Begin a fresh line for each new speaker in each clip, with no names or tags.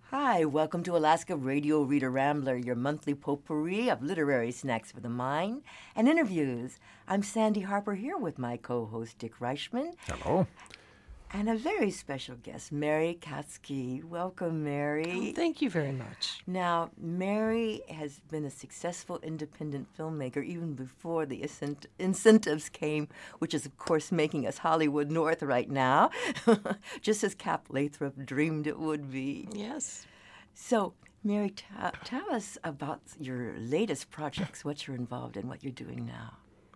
Hi, welcome to Alaska Radio Reader Rambler, your monthly potpourri of literary snacks for the mind and interviews. I'm Sandy Harper here with my co-host Dick Reichman
Hello.
and a very special guest, Mary Katsky. Welcome, Mary.
Thank you very much.
Now, Mary has been a successful independent filmmaker even before the incentives came, which is, of course, making us Hollywood North right now, just as Cap Lathrop dreamed it would be.
Yes.
So, Mary, tell us about your latest projects, what you're involved in, what you're doing now.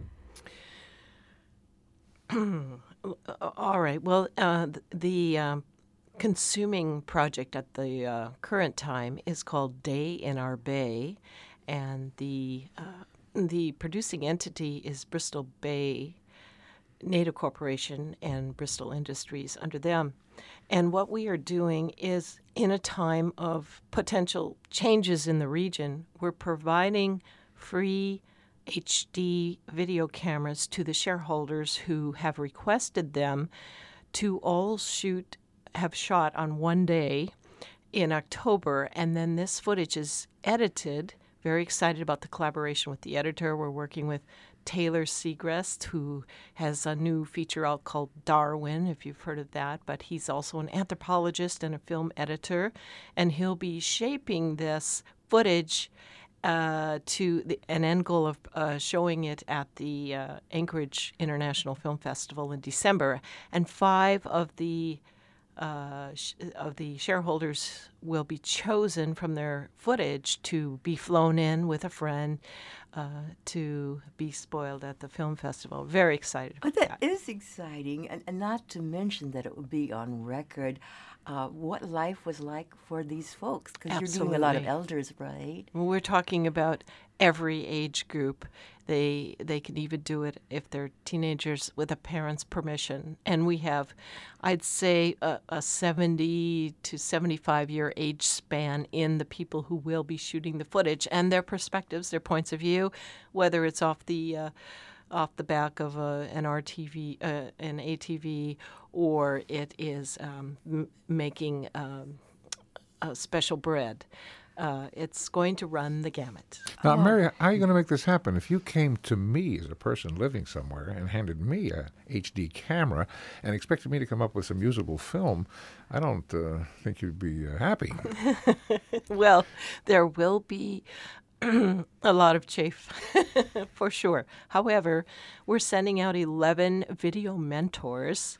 All right. Well, the consuming project at the current time is called Day in Our Bay, and the producing entity is Bristol Bay NATO Corporation and Bristol Industries under them. And what we are doing is, in a time of potential changes in the region, we're providing free HD video cameras to the shareholders who have requested them to all have shot on one day in October, and then this footage is edited. Very excited about the collaboration with the editor. We're working with Taylor Segrest, who has a new feature out called Darwin, if you've heard of that, but he's also an anthropologist and a film editor, and he'll be shaping this footage to an end goal of showing it at the Anchorage International Film Festival in December. And 5 of the shareholders will be chosen from their footage to be flown in with a friend to be spoiled at the film festival. Very excited about
That is exciting, and not to mention that it will be on record what life was like for these folks, because you're doing a lot of elders, right?
We're talking about every age group. They can even do it if they're teenagers with a parent's permission. And we have, I'd say, a 70 to 75-year age span in the people who will be shooting the footage and their perspectives, their points of view, whether it's off the back of an RTV, an ATV, or it is making special bread. It's going to run the gamut.
Now, Mary, how are you going to make this happen? If you came to me as a person living somewhere and handed me a HD camera and expected me to come up with some usable film, I don't think you'd be happy.
Well, there will be a lot of chafe, for sure. However, we're sending out 11 video mentors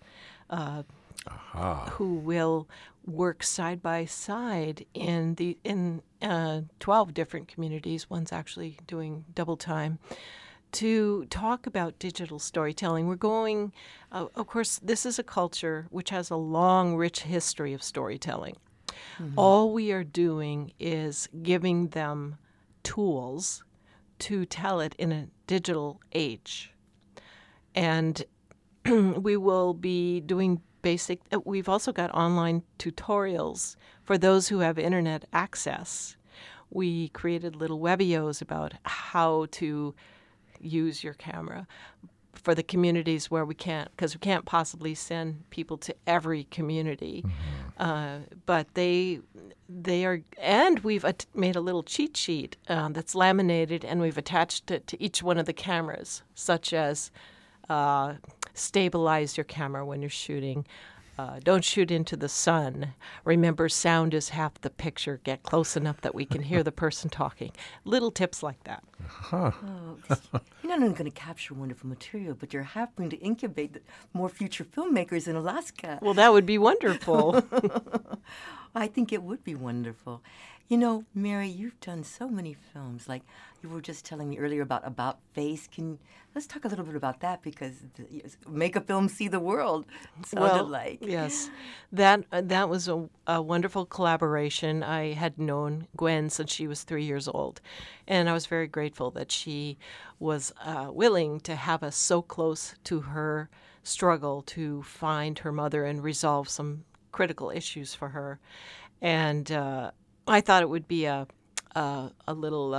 who will work side by side in 12 different communities. One's actually doing double time to talk about digital storytelling. We're going, of course, this is a culture which has a long, rich history of storytelling. Mm-hmm. All we are doing is giving them tools to tell it in a digital age. And we will be doing we've also got online tutorials for those who have internet access. We created little webios about how to use your camera for the communities where we can't, because we can't possibly send people to every community. Mm-hmm. But they are, and we've made a little cheat sheet that's laminated, and we've attached it to each one of the cameras, such as stabilize your camera when you're shooting. Don't shoot into the sun. Remember, sound is half the picture. Get close enough that we can hear the person talking. Little tips like that.
Huh.
Oh, you're not only going to capture wonderful material, but you're helping to incubate more future filmmakers in Alaska.
Well, that would be wonderful.
I think it would be wonderful. You know, Mary, you've done so many films. Like you were just telling me earlier about Face. Let's talk a little bit about that, because make a film see the world. It sounded like.
Yes, that was a wonderful collaboration. I had known Gwen since she was 3 years old, and I was very grateful that she was willing to have us so close to her struggle to find her mother and resolve some critical issues for her. And I thought it would be a little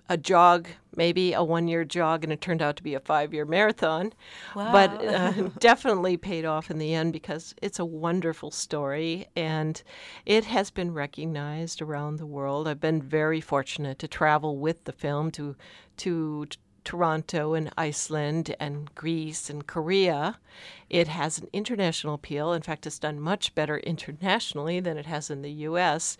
a jog, maybe a 1-year jog, and it turned out to be a 5-year marathon.
Wow.
But definitely paid off in the end because it's a wonderful story and it has been recognized around the world. I've been very fortunate to travel with the film to Toronto and Iceland and Greece and Korea. It has an international appeal. In fact, it's done much better internationally than it has in the U.S.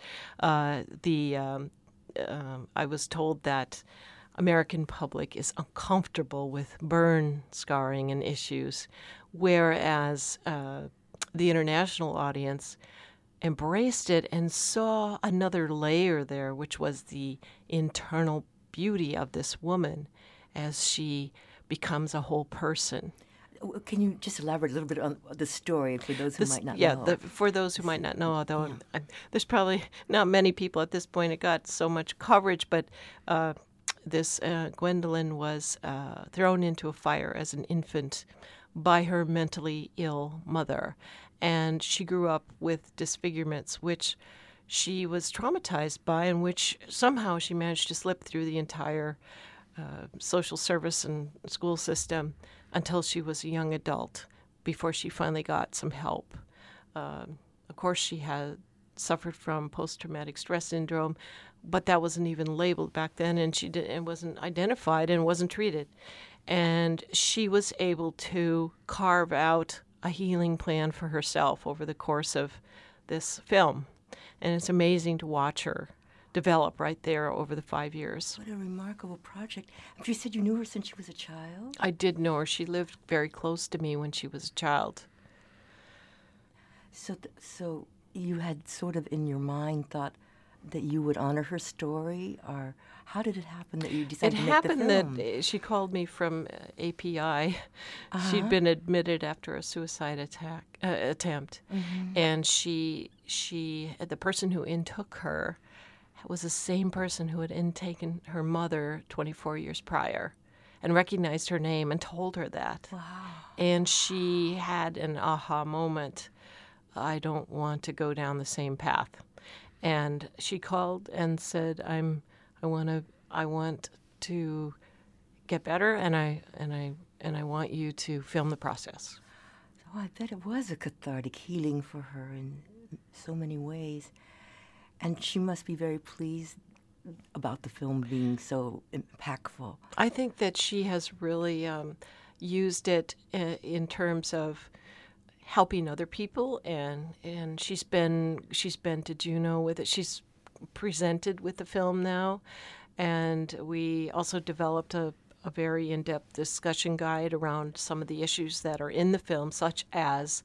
I was told that American public is uncomfortable with burn scarring and issues, whereas the international audience embraced it and saw another layer there, which was the internal beauty of this woman as she becomes a whole person.
Can you just elaborate a little bit on the story for those who might not
know?
Yeah,
for those who might not know, although there's probably not many people at this point. It got so much coverage, but this Gwendolyn was thrown into a fire as an infant by her mentally ill mother, and she grew up with disfigurements, which she was traumatized by, and which somehow she managed to slip through the entire social service and school system until she was a young adult, before she finally got some help. Of course, she had suffered from post-traumatic stress syndrome, but that wasn't even labeled back then, and it wasn't identified and wasn't treated. And she was able to carve out a healing plan for herself over the course of this film. And it's amazing to watch her develop right there over the 5 years.
What a remarkable project. You said you knew her since she was a child?
I did know her. She lived very close to me when she was a child.
So you had sort of in your mind thought that you would honor her story, or how did it happen that you decided to make the film?
It happened that she called me from API. She'd been admitted after a suicide attempt, and the person who intook her was the same person who had intaken her mother 24 years prior, and recognized her name and told her that.
Wow.
And she had an aha moment. I don't want to go down the same path. And she called and said, I want to get better, and I want you to film the process.
So I bet it was a cathartic healing for her in so many ways. And she must be very pleased about the film being so impactful.
I think that she has really used it in terms of helping other people, and she's been to Juno with it. She's presented with the film now, and we also developed a very in-depth discussion guide around some of the issues that are in the film, such as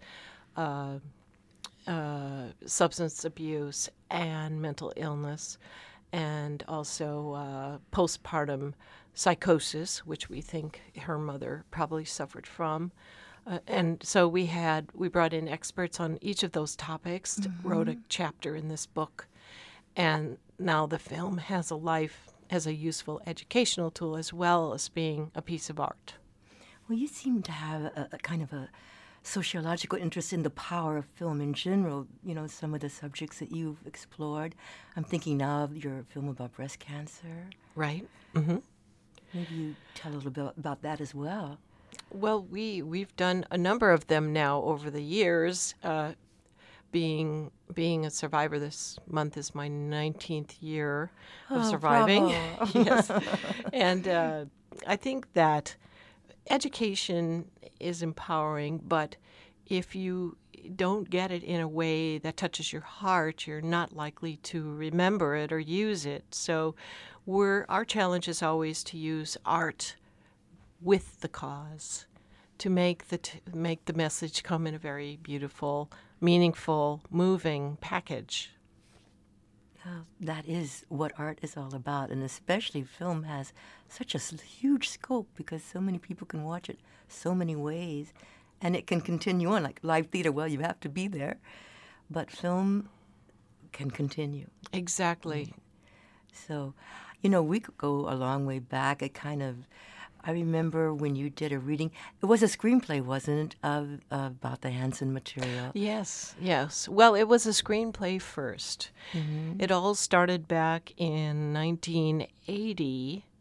substance abuse and mental illness, and also postpartum psychosis, which we think her mother probably suffered from. And so we brought in experts on each of those topics, wrote a chapter in this book, and now the film has a life as a useful educational tool as well as being a piece of art.
Well, you seem to have a kind of a sociological interest in the power of film in general, some of the subjects that you've explored. I'm thinking now of your film about breast cancer.
Right. Mm-hmm.
Maybe you tell a little bit about that as well.
Well, we've done a number of them now over the years. Being a survivor, this month is my 19th year of surviving. Yes, and I think that education is empowering, but if you don't get it in a way that touches your heart, you're not likely to remember it or use it. So our challenge is always to use art with the cause to make the message come in a very beautiful, meaningful, moving package.
Well, that is what art is all about, and especially film has such a huge scope because so many people can watch it so many ways, and it can continue on. Like live theater, well, you have to be there, but film can continue.
Exactly.
So, we could go a long way back. I remember when you did a reading. It was a screenplay, wasn't it, about the Hansen material?
Yes. Well, it was a screenplay first. Mm-hmm. It all started back in 1980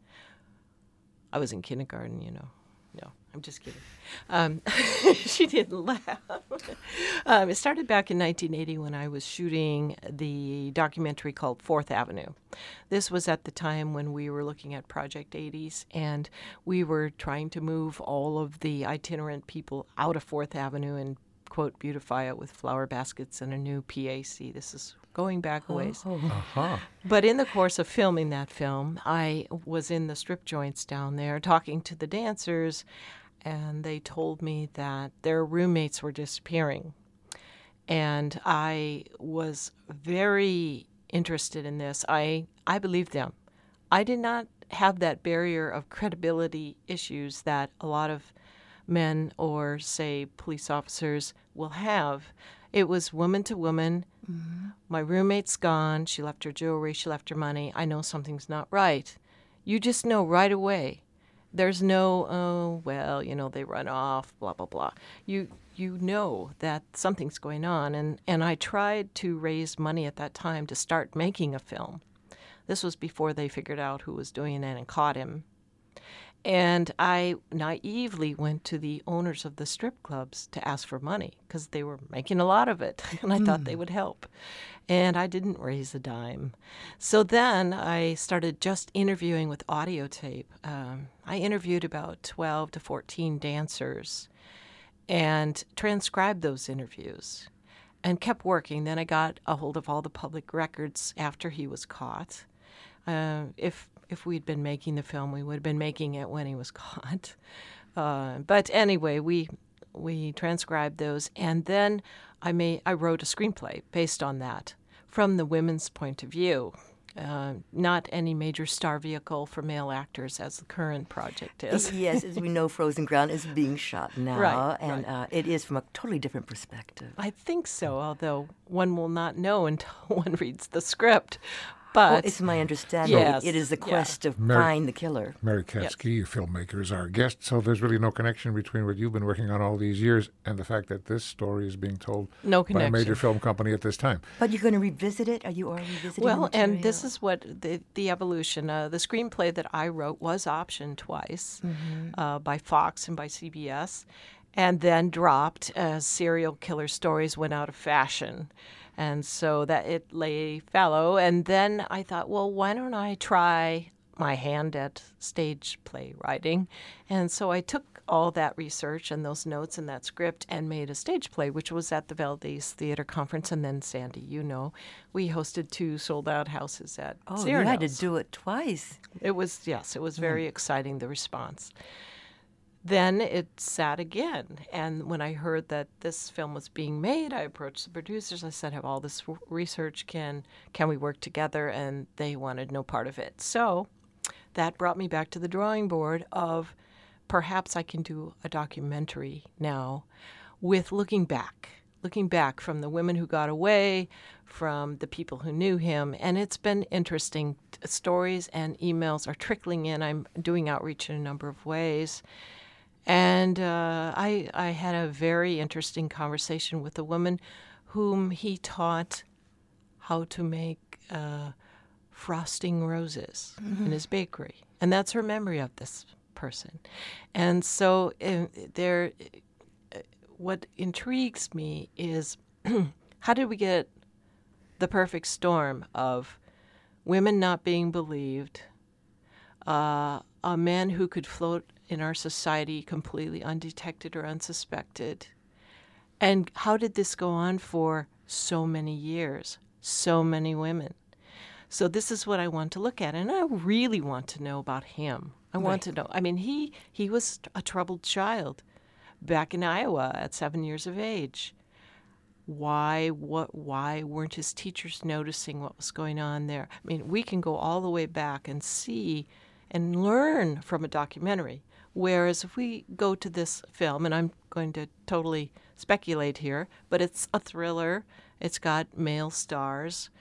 I was in kindergarten, you know. No, I'm just kidding. She didn't laugh. It started back in 1980 when I was shooting the documentary called Fourth Avenue. This was at the time when we were looking at Project 80s, and we were trying to move all of the itinerant people out of Fourth Avenue and, quote, beautify it with flower baskets and a new PAC. This is going back a ways. But in the course of filming that film, I was in the strip joints down there talking to the dancers, and they told me that their roommates were disappearing. And I was very interested in this. I believed them. I did not have that barrier of credibility issues that a lot of men or, say, police officers will have. It was woman to woman. Mm-hmm. My roommate's gone. She left her jewelry. She left her money. I know something's not right. You just know right away. There's no, oh, well, you know, they run off, blah, blah, blah. You know that something's going on. And I tried to raise money at that time to start making a film. This was before they figured out who was doing it and caught him. And I naively went to the owners of the strip clubs to ask for money because they were making a lot of it, and I thought they would help. And I didn't raise a dime. So then I started just interviewing with audio tape. I interviewed about 12 to 14 dancers and transcribed those interviews and kept working. Then I got a hold of all the public records after he was caught. If we'd been making the film, we would have been making it when he was caught. But anyway, we transcribed those, and then I wrote a screenplay based on that from the women's point of view. Not any major star vehicle for male actors, as the current project is.
Yes, as we know, Frozen Ground is being shot now,
right,
and
right.
It is from a totally different perspective.
I think so, although one will not know until one reads the script. But
it's my understanding.
Yes,
it is the quest to
Mary-
find the killer.
Mary Katsky, a filmmaker, is our guest, so there's really no connection between what you've been working on all these years and the fact that this story is being told
no
by a major film company at this time.
But you're going to revisit it? Are you revisiting
Well,
the material?
and this is what the evolution. The screenplay that I wrote was optioned twice by Fox and by CBS, and then dropped as serial killer stories went out of fashion. And so that it lay fallow. And then I thought, well, why don't I try my hand at stage play writing? And so I took all that research and those notes and that script and made a stage play, which was at the Valdez Theater Conference. And then, Sandy, you know, we hosted 2 sold-out houses at Cyrano's.
You had to do it twice.
It was very exciting, the response. Then it sat again, and when I heard that this film was being made, I approached the producers. I said, I have all this research, can we work together? And they wanted no part of it. So that brought me back to the drawing board of perhaps I can do a documentary now with looking back from the women who got away, from the people who knew him. And it's been interesting. Stories and emails are trickling in. I'm doing outreach in a number of ways. And I had a very interesting conversation with a woman whom he taught how to make frosting roses in his bakery. And that's her memory of this person. And so what intrigues me is how did we get the perfect storm of women not being believed, a man who could float in our society completely undetected or unsuspected. And how did this go on for so many years, so many women? So this is what I want to look at, and I really want to know about him. I want to know. I mean, he was a troubled child back in Iowa at 7 years of age. Why weren't his teachers noticing what was going on there? I mean, we can go all the way back and see and learn from a documentary. Whereas if we go to this film, and I'm going to totally speculate here, but it's a thriller. It's got male stars.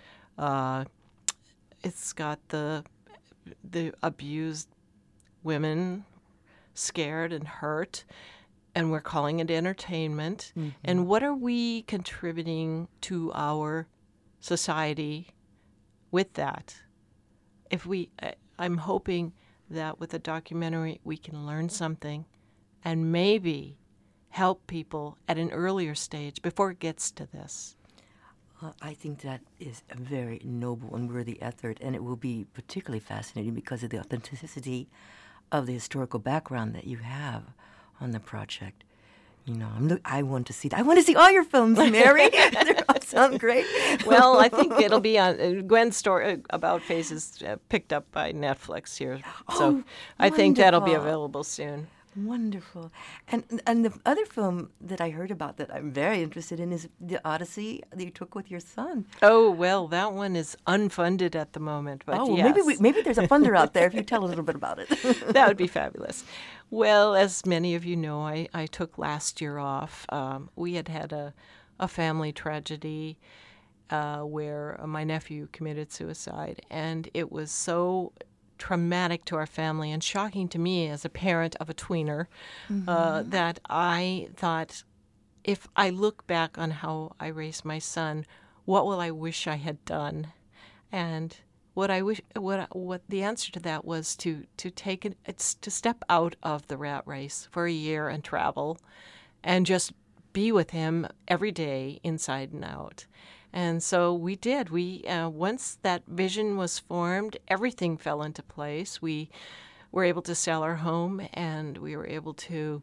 It's got the abused women scared and hurt, and we're calling it entertainment. Mm-hmm. And what are we contributing to our society with that? I'm hoping that with a documentary we can learn something and maybe help people at an earlier stage before it gets to this.
I think that is a very noble and worthy effort, and it will be particularly fascinating because of the authenticity of the historical background that you have on the project. You know, I want to see that. I want to see all your films, Mary. They all sound great.
Well, I think it'll be on Gwen's story About Face is picked up by Netflix here, so I think that'll be
wonderful.
available soon.
Wonderful. And the other film that I heard about that I'm very interested in is The Odyssey that you took with your son.
Oh, well, that one is unfunded at the moment, but
Oh,
yes.
maybe there's a funder out there if you tell a little bit about it.
That would be fabulous. Well, as many of you know, I took last year off. We had a family tragedy where my nephew committed suicide, and it was so traumatic to our family and shocking to me as a parent of a tweener that I thought, if I look back on how I raised my son, what will I wish I had done? And what the answer to that was to step out of the rat race for a year and travel and just be with him every day, inside and out. And so we did. We once that vision was formed, everything fell into place. We were able to sell our home, and we were able to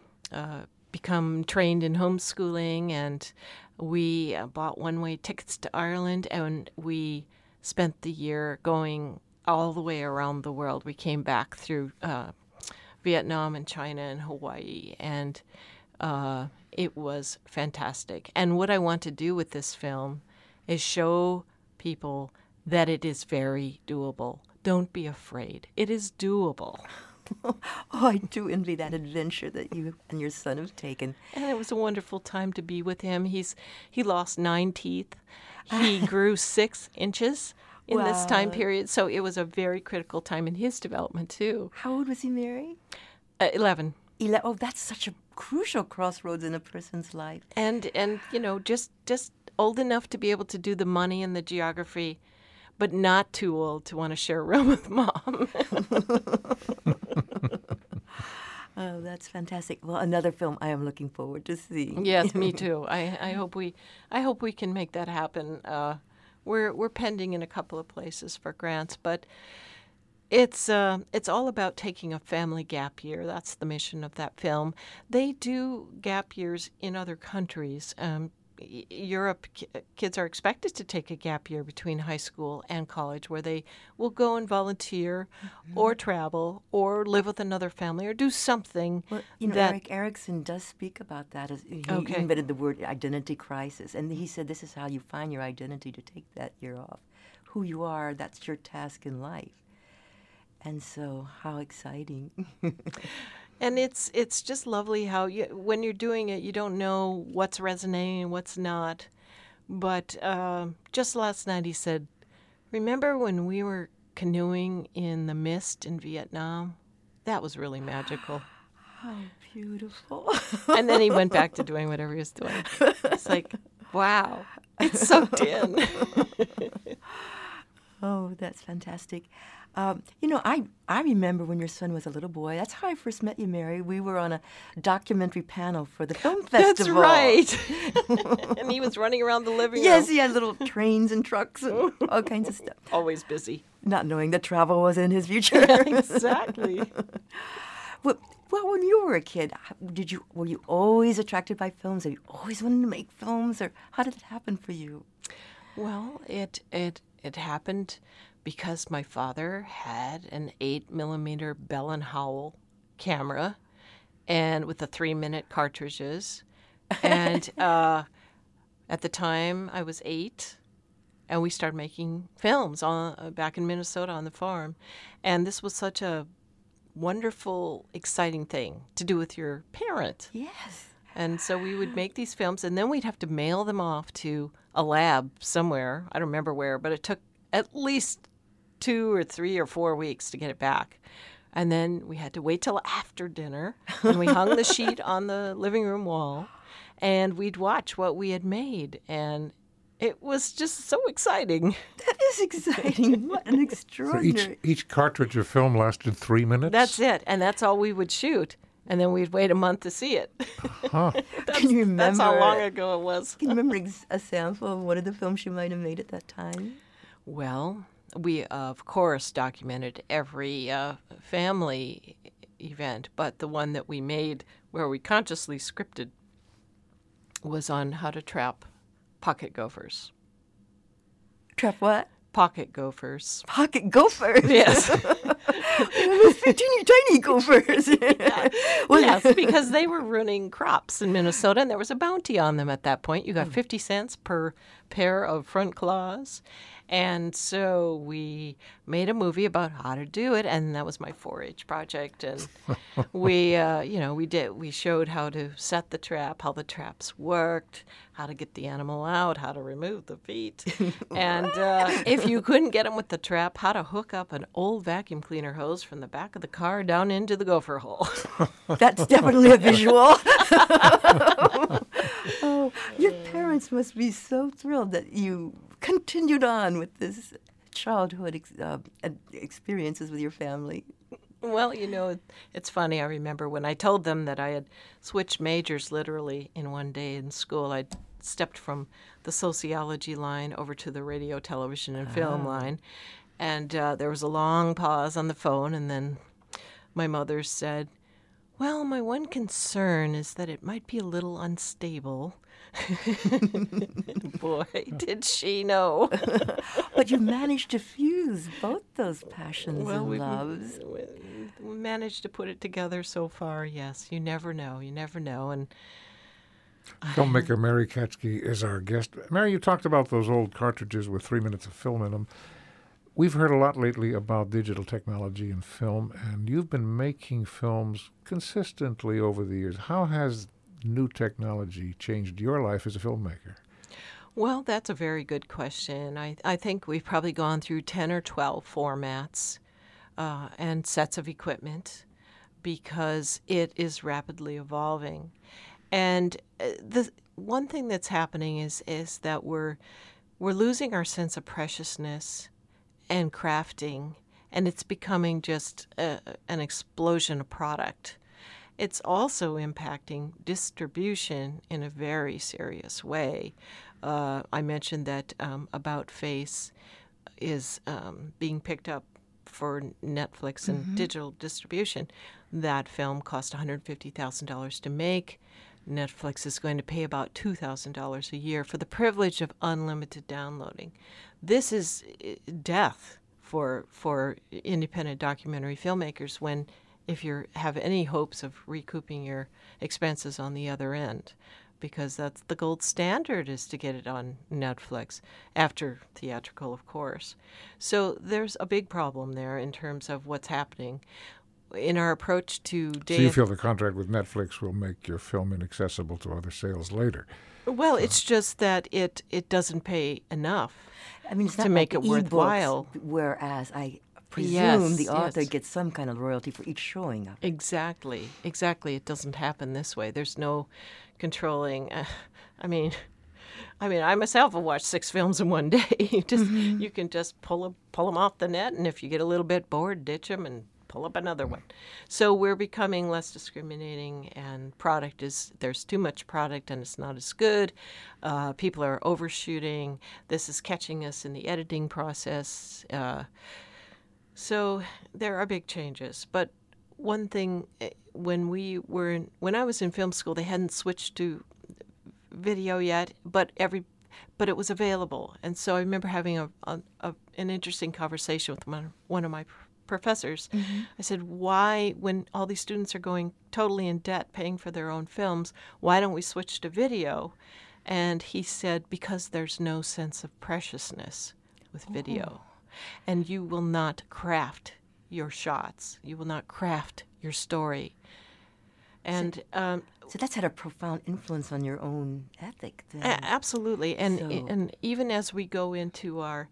become trained in homeschooling, and we bought one-way tickets to Ireland, and we spent the year going all the way around the world. We came back through Vietnam and China and Hawaii, and it was fantastic. And what I want to do with this film is show people that it is very doable. Don't be afraid. It is doable.
Oh, I do envy that adventure that you and your son have taken.
And it was a wonderful time to be with him. He lost 9 teeth. He grew 6 inches in this time
Wow.
period. So it was a very critical time in his development, too.
How old was he, Mary?
11.
Oh, that's such a crucial crossroads in a person's life.
And you know, just old enough to be able to do the money and the geography, but not too old to want to share a room with Mom.
Oh, that's fantastic. Well, another film I am looking forward to seeing.
Yes, me too. I hope we can make that happen. We're pending in a couple of places for grants, but it's all about taking a family gap year. That's the mission of that film. They do gap years in other countries. Europe, kids are expected to take a gap year between high school and college, where they will go and volunteer, or travel, or live with another family, or do something.
Well, you know,
that
Eric Erickson does speak about that. He
Okay.
invented the word identity crisis, and he said this is how you find your identity, to take that year off. Who you are, that's your task in life. And so, how exciting.
And it's just lovely how when you're doing it, you don't know what's resonating and what's not. But just last night he said, "Remember when we were canoeing in the mist in Vietnam? That was really magical."
How beautiful.
And then he went back to doing whatever he was doing. It's like, wow, it's soaked in.
Oh, that's fantastic. You know, I remember when your son was a little boy. That's how I first met you, Mary. We were on a documentary panel for the film festival.
That's right. And he was running around the living room.
Yes, he had little trains and trucks and all kinds of stuff.
Always busy.
Not knowing that travel was in his future.
Exactly.
Well, when you were a kid, were you always attracted by films? Have you always wanted to make films, or how did it happen for you?
Well, it happened because my father had an 8mm Bell and Howell camera, and with the 3-minute cartridges. And at the time, I was 8, and we started making films back in Minnesota on the farm. And this was such a wonderful, exciting thing to do with your parent.
Yes.
And so we would make these films, and then we'd have to mail them off to a lab somewhere. I don't remember where, but it took at least 2 or 3 or 4 weeks to get it back. And then we had to wait till after dinner, and we hung the sheet on the living room wall, and we'd watch what we had made. And it was just so exciting.
That is exciting. What an
So
extraordinary.
each cartridge of film lasted 3 minutes?
That's it, and that's all we would shoot. And then we'd wait a month to see it.
Huh.
Can you remember?
That's how long ago it was.
Can you remember a sample of one of the films you might have made at that time?
Well, we, of course, documented every family event, but the one that we made where we consciously scripted was on how to trap pocket gophers.
Trap what?
Pocket gophers.
Pocket gophers.
Yes.
Those teeny tiny gophers. Well,
Yes, because they were ruining crops in Minnesota, and there was a bounty on them at that point. You got 50 cents per pair of front claws. And so we made a movie about how to do it, and that was my 4-H project. And we showed how to set the trap, how the traps worked, how to get the animal out, how to remove the feet, and if you couldn't get them with the trap, how to hook up an old vacuum cleaner hose from the back of the car down into the gopher hole.
That's definitely a visual. Oh, your parents must be so thrilled that you continued on with this childhood experiences with your family.
Well, it's funny. I remember when I told them that I had switched majors literally in one day in school. I stepped from the sociology line over to the radio, television, and film line. And there was a long pause on the phone, and then my mother said, "Well, my one concern is that it might be a little unstable." Boy, did she know.
But you managed to fuse both those passions and
we
loves.
managed to put it together so far, yes. You never know. You never know. And
Filmmaker Mary Katsky is our guest. Mary, you talked about those old cartridges with 3 minutes of film in them. We've heard a lot lately about digital technology and film, and you've been making films consistently over the years. How has new technology changed your life as a filmmaker?
well, that's a very good question. I think we've probably gone through 10 or 12 formats and sets of equipment because it is rapidly evolving. And the one thing that's happening is that we're losing our sense of preciousness and crafting, and it's becoming just an explosion of product. It's also impacting distribution in a very serious way. I mentioned that About Face is being picked up for Netflix and digital distribution. That film cost $150,000 to make. Netflix is going to pay about $2,000 a year for the privilege of unlimited downloading. This is death for independent documentary filmmakers when if you have any hopes of recouping your expenses on the other end, because that's the gold standard is to get it on Netflix, after theatrical, of course. So there's a big problem there in terms of what's happening. In our approach to
So you feel the contract with Netflix will make your film inaccessible to other sales later?
Well, it's just that it doesn't pay enough
I mean, it's not
to make
like
it worthwhile.
ebooks, whereas I presume
Yes,
the author
yes.
gets some kind of royalty for each showing of it.
Exactly. It doesn't happen this way. There's no controlling. I mean, I myself have watched 6 films in one day. You can just pull them off the net, and if you get a little bit bored, ditch them and pull up another one. So we're becoming less discriminating, and there's too much product and it's not as good. People are overshooting. This is catching us in the editing process. So there are big changes. But one thing, when I was in film school, they hadn't switched to video yet, but it was available. And so I remember having an interesting conversation with one of my professors. I said, why, when all these students are going totally in debt paying for their own films, why don't we switch to video? And he said, because there's no sense of preciousness with video. And you will not craft your shots. You will not craft your story. And
So that's had a profound influence on your own ethic then.
Absolutely. And
So-
and even as we go into our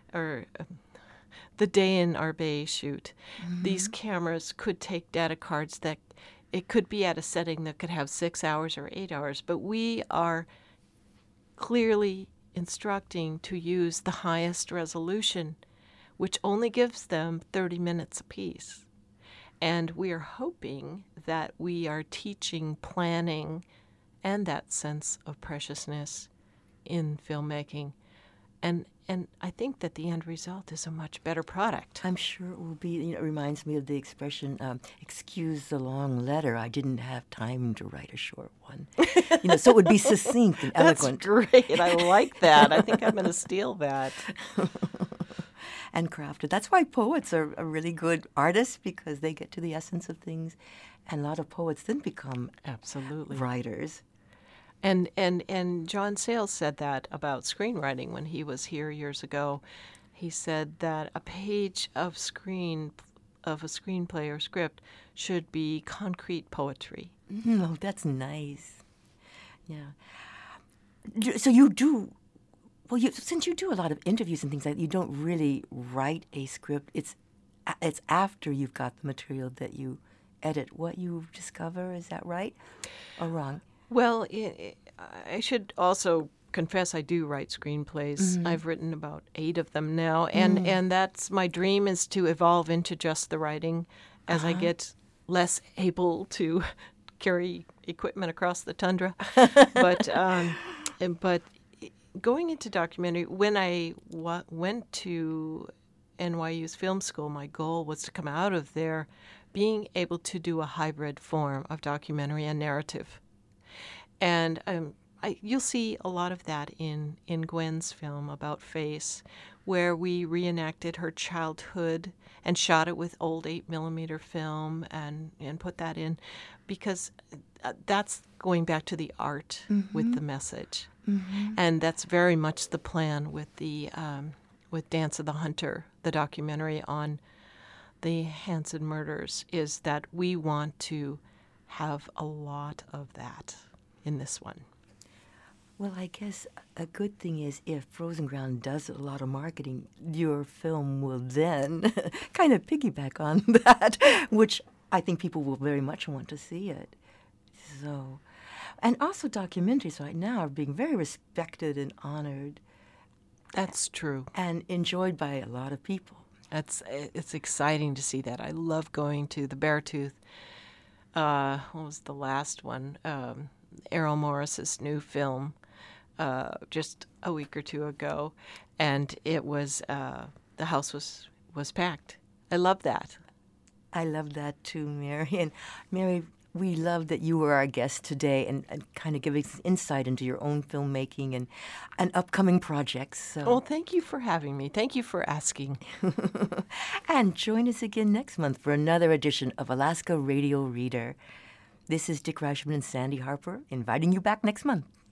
the day in our bay shoot, these cameras could take data cards that it could be at a setting that could have 6 hours or 8 hours, but we are clearly instructing to use the highest resolution, which only gives them 30 minutes apiece. And we are hoping that we are teaching planning and that sense of preciousness in filmmaking. And I think that the end result is a much better product.
I'm sure it will be. It reminds me of the expression, excuse the long letter. I didn't have time to write a short one. So it would be succinct and eloquent.
That's great. I like that. I think I'm going to steal that.
And crafted. That's why poets are really good artists, because they get to the essence of things. And a lot of poets then become
absolutely
writers.
And John Sayles said that about screenwriting when he was here years ago. He said that a page of a screenplay or script should be concrete poetry.
Oh, that's nice. Yeah. So you do. Well, since you do a lot of interviews and things like that, you don't really write a script. It's after you've got the material that you edit what you discover. Is that right or wrong?
Well, I should also confess I do write screenplays.
Mm-hmm.
I've written about 8 of them now, and that's my dream, is to evolve into just the writing as I get less able to carry equipment across the tundra. But going into documentary, when I went to NYU's film school, my goal was to come out of there being able to do a hybrid form of documentary and narrative. And you'll see a lot of that in Gwen's film About Face, where we reenacted her childhood and shot it with old 8mm film and put that in, because that's going back to the art with the message. Mm-hmm. And that's very much the plan with with Dance of the Hunter, the documentary on the Hansen murders, is that we want to have a lot of that in this one.
Well, I guess a good thing is if Frozen Ground does a lot of marketing, your film will then kind of piggyback on that, which I think people will very much want to see it. So, and also documentaries right now are being very respected and honored.
That's true.
And enjoyed by a lot of people.
It's exciting to see that. I love going to the Beartooth. What was the last one? Errol Morris's new film, just a week or two ago, and it was the house was packed. I love that.
I love that too, Mary. And Mary, we love that you were our guest today and kind of giving us insight into your own filmmaking and upcoming projects. So.
Well, thank you for having me. Thank you for asking.
And join us again next month for another edition of Alaska Radio Reader. This is Dick Reichman and Sandy Harper inviting you back next month.